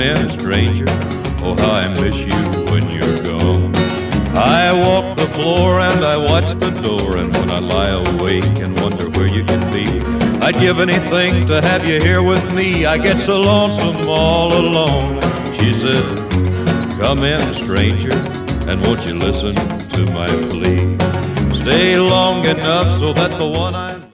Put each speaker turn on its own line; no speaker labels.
in, stranger. Oh, how I miss you when you're gone. I walk the floor and I watch the door, and when I lie awake and wonder where you can be, I'd give anything to have you here with me. I get so lonesome all alone. She said, come in, stranger, and won't you listen to my plea? Stay long enough so that the one I